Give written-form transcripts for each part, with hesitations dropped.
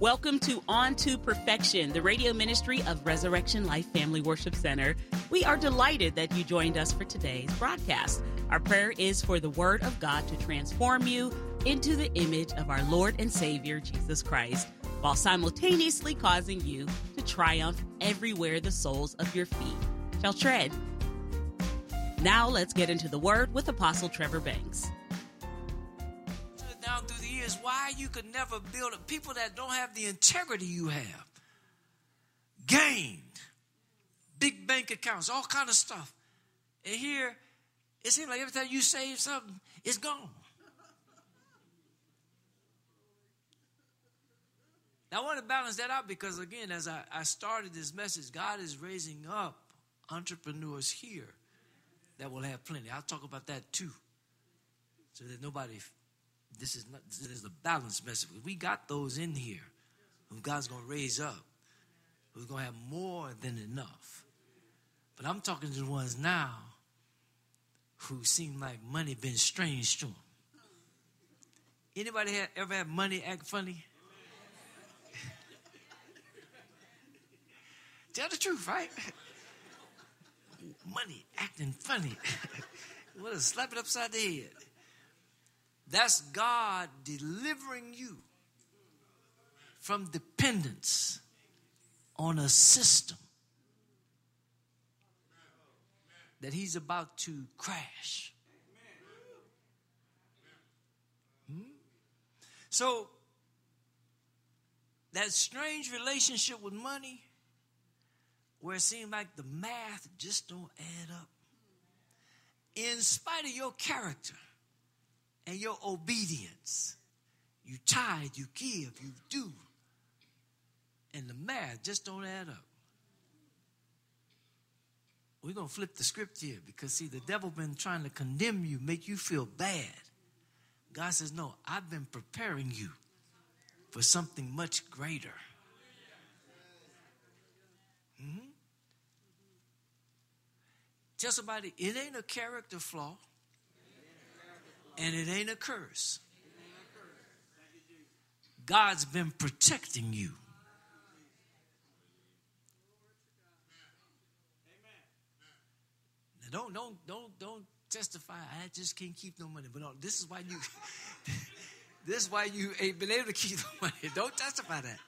Welcome to On to Perfection, the radio ministry of Resurrection Life Family Worship Center. We are delighted that you joined us for today's broadcast. Our prayer is for the Word of God to transform you into the image of our Lord and Savior, Jesus Christ, while simultaneously causing you to triumph everywhere the soles of your feet shall tread. Now let's get into the Word with Apostle Trevor Banks. Down through the years, why you could never build people that don't have the integrity you have, gained big bank accounts, all kind of stuff. And here, it seems like every time you save something, it's gone. Now, I want to balance that out because, again, as I started this message, God is raising up entrepreneurs here that will have plenty. I'll talk about that too, so that nobody. This is a balanced message. We got those in here who God's going to raise up, who's going to have more than enough. But I'm talking to the ones now who seem like money been strange to them. Anybody ever had money act funny? Tell the truth, right? Money acting funny. What a slap it upside the head. That's God delivering you from dependence on a system that he's about to crash. So, that strange relationship with money, where it seems like the math just don't add up, in spite of your character and your obedience, you tithe, you give, you do, and the math just don't add up. We're going to flip the script here because, see, the devil been trying to condemn you, make you feel bad. God says, no, I've been preparing you for something much greater. Mm-hmm. Tell somebody, it ain't a character flaw. And it ain't a curse. God's been protecting you. Now don't testify. I just can't keep no money. But no, this is why you ain't been able to keep the money. Don't testify that.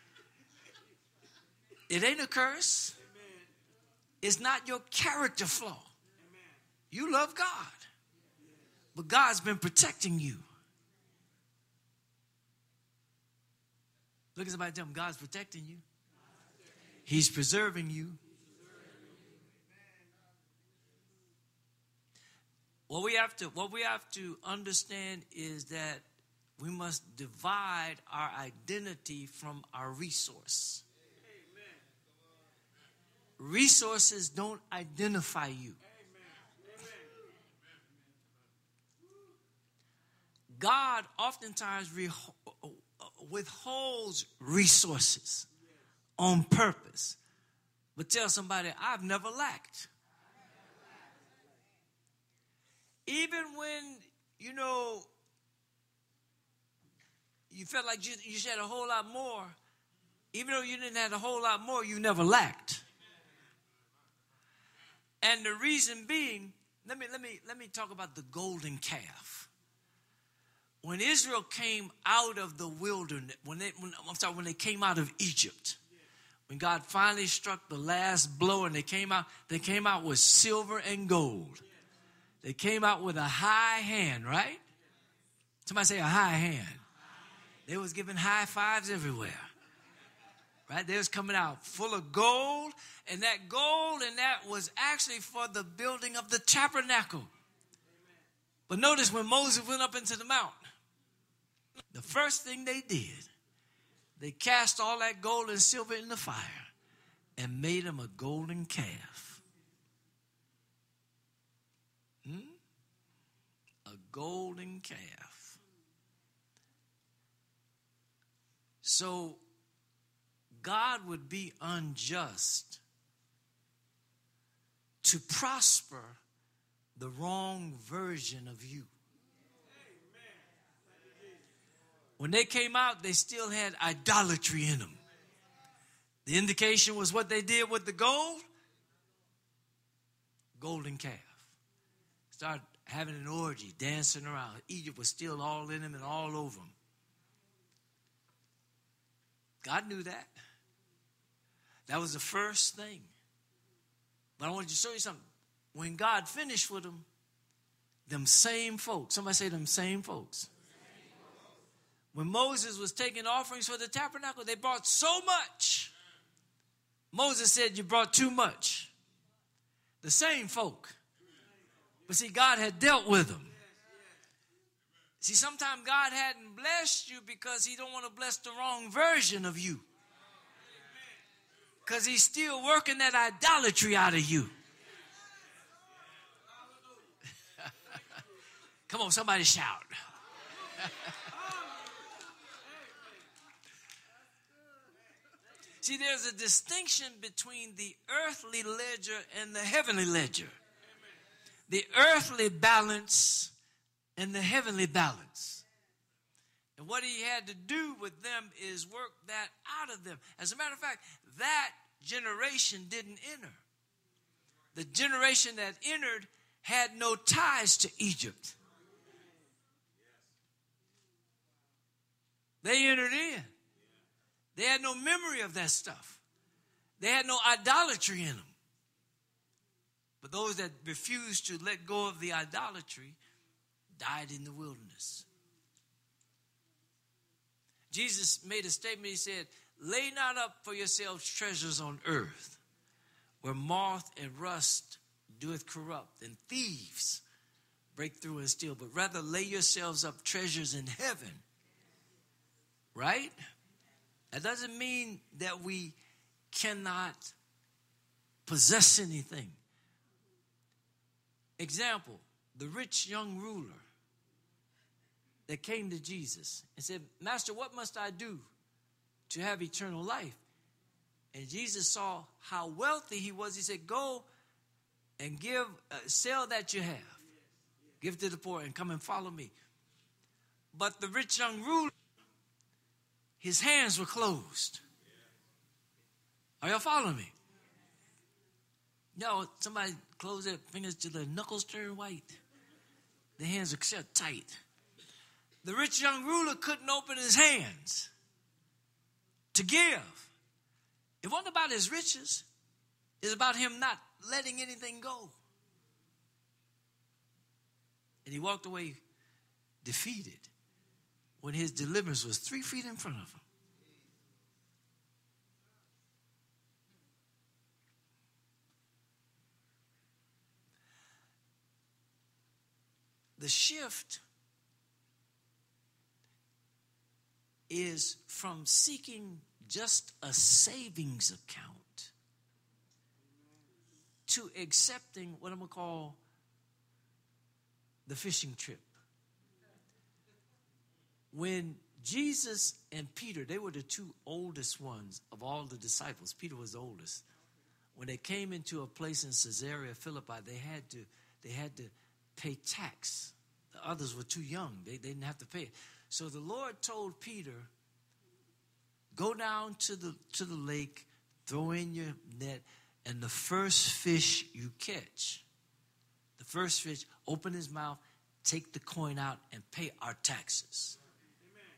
It ain't a curse. It's not your character flaw. You love God. But God's been protecting you. Look at somebody, tell them God's protecting you. He's preserving you. What we have to understand is that we must divide our identity from our resource. Resources don't identify you. God oftentimes withholds resources on purpose. But tell somebody, I've never lacked. Even when, you felt like you should have a whole lot more, even though you didn't have a whole lot more, you never lacked. And the reason being, let me talk about the golden calf. When Israel came out of the wilderness, when they came out of Egypt, when God finally struck the last blow and they came out with silver and gold. They came out with a high hand, right? Somebody say a high hand. They was giving high fives everywhere. Right? They was coming out full of gold, and that was actually for the building of the tabernacle. But notice when Moses went up into the mountain, the first thing they did, they cast all that gold and silver in the fire and made him a golden calf. A golden calf. So God would be unjust to prosper the wrong version of you. When they came out, they still had idolatry in them. The indication was what they did with the gold. Golden calf. Started having an orgy, dancing around. Egypt was still all in them and all over them. God knew that. That was the first thing. But I want to show you something. When God finished with them same folks. Somebody say them same folks. When Moses was taking offerings for the tabernacle, they brought so much. Moses said, you brought too much. The same folk. But see, God had dealt with them. See, sometimes God hadn't blessed you because he don't want to bless the wrong version of you. Because he's still working that idolatry out of you. Come on, somebody shout. See, there's a distinction between the earthly ledger and the heavenly ledger. The earthly balance and the heavenly balance. And what he had to do with them is work that out of them. As a matter of fact, that generation didn't enter. The generation that entered had no ties to Egypt. They entered in. They had no memory of that stuff. They had no idolatry in them. But those that refused to let go of the idolatry died in the wilderness. Jesus made a statement. He said, lay not up for yourselves treasures on earth, where moth and rust doeth corrupt, and thieves break through and steal, but rather lay yourselves up treasures in heaven. Right? That doesn't mean that we cannot possess anything. Example, the rich young ruler that came to Jesus and said, Master, what must I do to have eternal life? And Jesus saw how wealthy he was. He said, go and sell that you have. Give to the poor and come and follow me. But the rich young ruler, his hands were closed. Are y'all following me? No, somebody close their fingers till their knuckles turn white. Their hands are shut tight. The rich young ruler couldn't open his hands to give. It wasn't about his riches. It's about him not letting anything go. And he walked away defeated when his deliverance was 3 feet in front of him. The shift is from seeking just a savings account to accepting what I'm going to call the fishing trip. When Jesus and Peter, they were the two oldest ones of all the disciples. Peter was the oldest. When they came into a place in Caesarea Philippi, they had to pay tax. The others were too young. They didn't have to pay it. So the Lord told Peter, go down to the lake, throw in your net, and the first fish you catch, the first fish, open his mouth, take the coin out, and pay our taxes. Amen.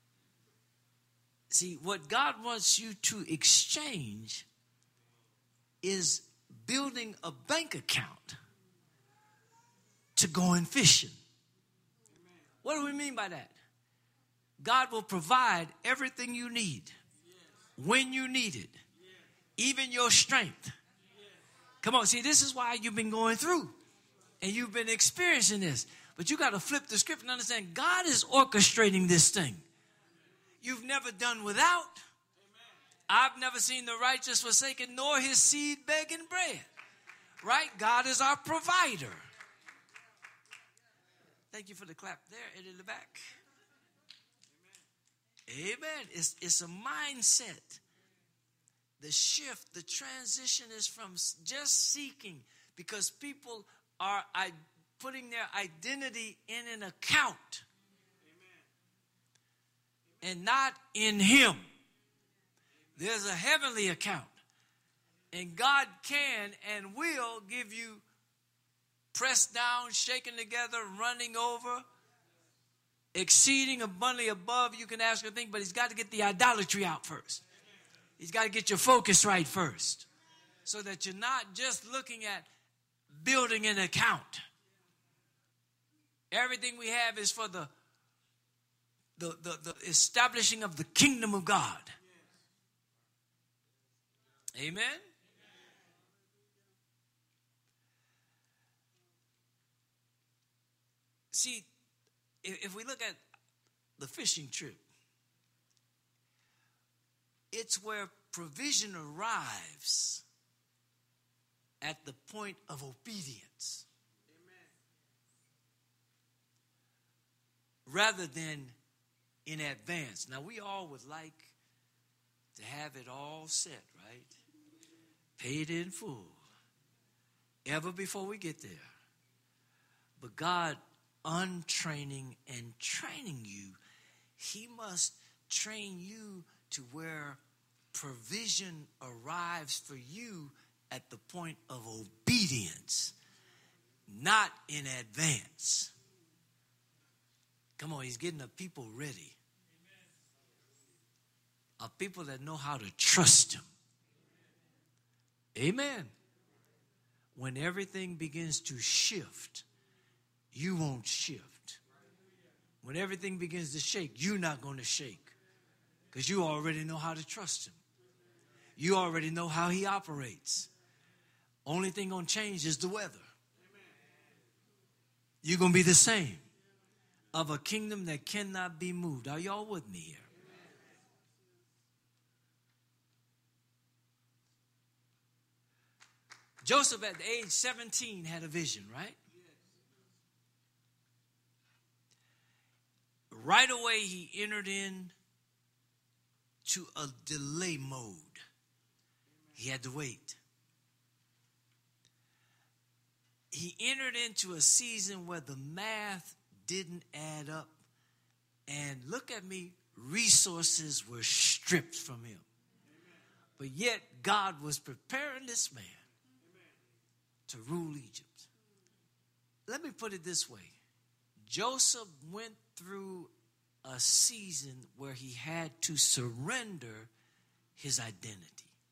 See, what God wants you to exchange is building a bank account to going fishing. Amen. What do we mean by that? God will provide everything you need, when you need it, even your strength. Come on, see, this is why you've been going through and you've been experiencing this. But you got to flip the script and understand God is orchestrating this thing. You've never done without. I've never seen the righteous forsaken, nor his seed begging bread. Right? God is our provider. Thank you for the clap there, Eddie in the back. Amen. It's a mindset. The shift, the transition is from just seeking, because people are putting their identity in an account. and not in him. There's a heavenly account. And God can and will give you pressed down, shaken together, running over, exceeding abundantly above you can ask or think, but he's got to get the idolatry out first. He's got to get your focus right first so that you're not just looking at building an account. Everything we have is for the establishing of the kingdom of God. Amen? See, if we look at the fishing trip, it's where provision arrives at the point of obedience. Amen. Rather than in advance. Now, we all would like to have it all set, right? Paid in full. Ever before we get there. But God untraining and training you, he must train you to where provision arrives for you at the point of obedience, not in advance. Come on, he's getting a people ready. A people that know how to trust him. Amen. When everything begins to shift, you won't shift. When everything begins to shake, you're not going to shake. Because you already know how to trust him. You already know how he operates. Only thing going to change is the weather. You're going to be the same. Of a kingdom that cannot be moved. Are y'all with me here? Joseph at the age 17 had a vision, right? Right away he entered in to a delay mode. He had to wait. He entered into a season where the math didn't add up. And look at me, resources were stripped from him. But yet God was preparing this man to rule Egypt. Let me put it this way. Joseph went through a season where he had to surrender his identity.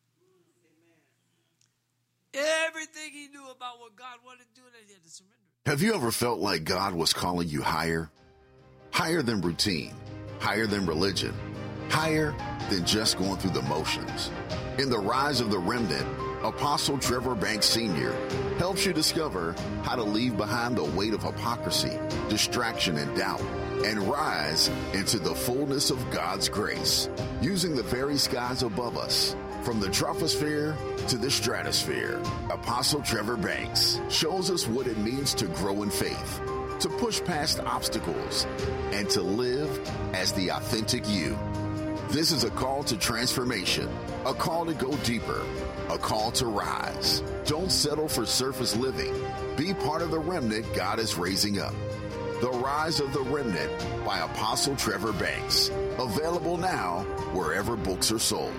Everything he knew about what God wanted to do, he had to surrender. Have you ever felt like God was calling you higher? Higher than routine, higher than religion, higher than just going through the motions. In The Rise of the Remnant, Apostle Trevor Banks Sr. helps you discover how to leave behind the weight of hypocrisy, distraction, and doubt, and rise into the fullness of God's grace, using the very skies above us. From the troposphere to the stratosphere, Apostle Trevor Banks shows us what it means to grow in faith, to push past obstacles, and to live as the authentic you. This is a call to transformation, a call to go deeper, a call to rise. Don't settle for surface living. Be part of the remnant God is raising up. The Rise of the Remnant by Apostle Trevor Banks. Available now wherever books are sold.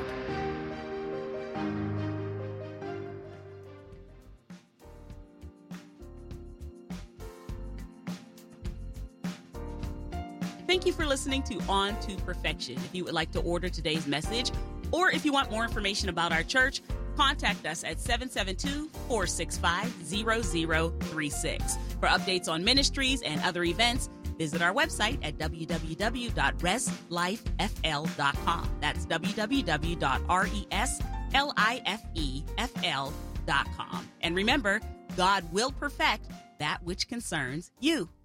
Thank you for listening to On to Perfection. If you would like to order today's message, or if you want more information about our church, contact us at 772-465-0036. For updates on ministries and other events, visit our website at www.reslifefl.com. That's www.reslifefl.com. And remember, God will perfect that which concerns you.